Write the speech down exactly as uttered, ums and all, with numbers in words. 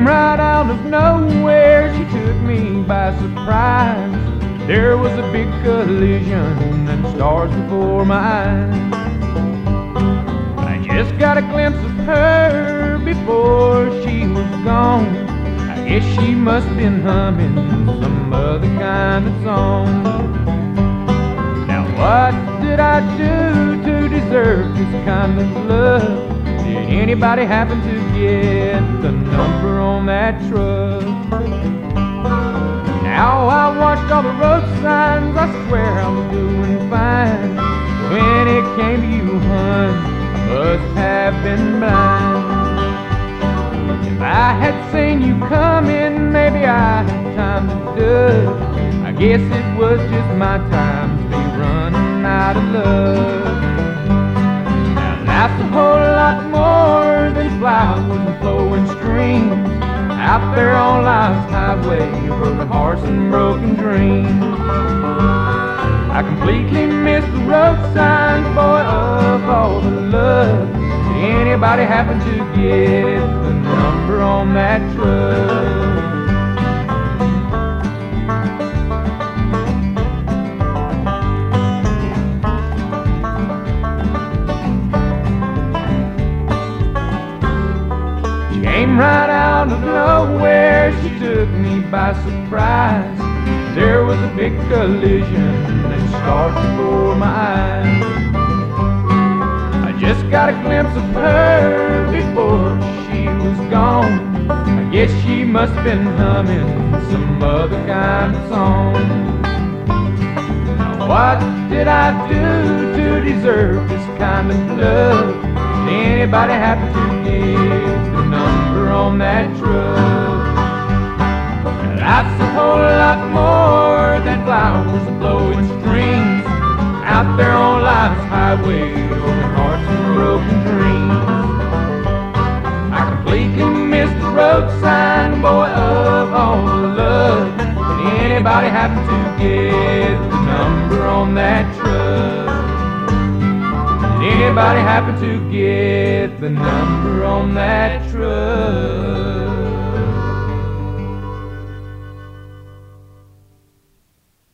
right out of nowhere, she took me by surprise. There was a big collision and stars before my eyes. I just got a glimpse of her before she was gone. I guess she must have been humming some other kind of song. Now what did I do to deserve this kind of love? Did anybody happen to get the number on that truck? Now I watched all the road signs, I swear I was doing fine. When it came to you, hun, I must have been blind. If I had seen you coming, maybe I had time to duck. I guess it was just my time to be running out of love. Now life's a whole lot more than flowers and flowing streams. Out there on life's highway, broken hearts and broken dreams. I completely missed the road signs, boy, of all the love. Did anybody happen to get the number on that truck? Came right out of nowhere, she took me by surprise. There was a big collision and stars before my eyes. I just got a glimpse of her before she was gone. I guess she must have been humming some other kind of song. Now what did I do to deserve this kind of love? Did anybody happen to get the number on that truck? Life's a whole lot more than flowers and flowing streams. Out there on life's highway, broken hearts and broken dreams. I completely missed the road sign, boy, of all the love. Did anybody happen to get the number on that truck? Did anybody happen to get the number on that truck?